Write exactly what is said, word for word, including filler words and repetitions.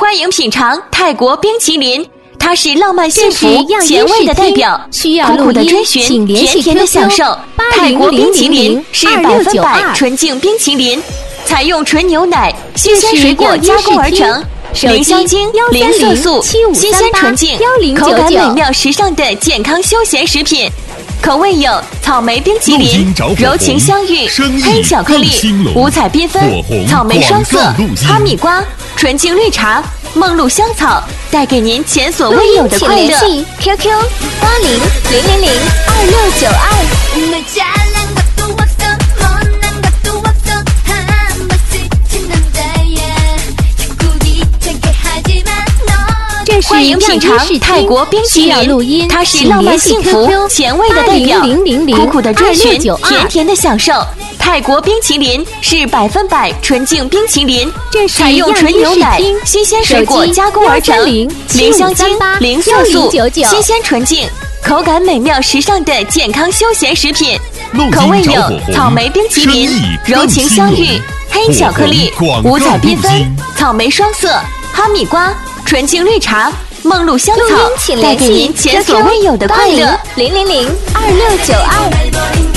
欢迎品尝泰国冰淇淋，它是浪漫幸福、前卫的代表。苦苦的追寻，甜甜的享受。泰国冰淇淋是百分百纯净冰淇淋，采用纯牛奶、新鲜水果加工而成。零香精、零色素，新鲜纯净，口感美妙时尚的健康休闲食品。口味有草莓冰淇淋、柔情香芋、黑巧克力、五彩缤纷、草莓双色、哈密瓜、纯净绿茶、梦露香草，带给您前所未有的快乐。 Q Q 八零零零零二六九二。 欢迎品尝泰国冰淇淋，它是浪漫幸福、前卫的代表。苦苦的追寻，甜甜的享受。泰国冰淇淋是百分百纯净冰淇淋，采用纯牛奶、新鲜水果加工而成，零香精、零色素，新鲜纯净，口感美妙时尚的健康休闲食品。口味有草莓冰淇淋、柔情香芋、黑巧克力、五彩缤纷、草莓双色、哈密瓜、纯净绿茶、梦露香草，带给您前所未有的快乐。 零零零二六九二。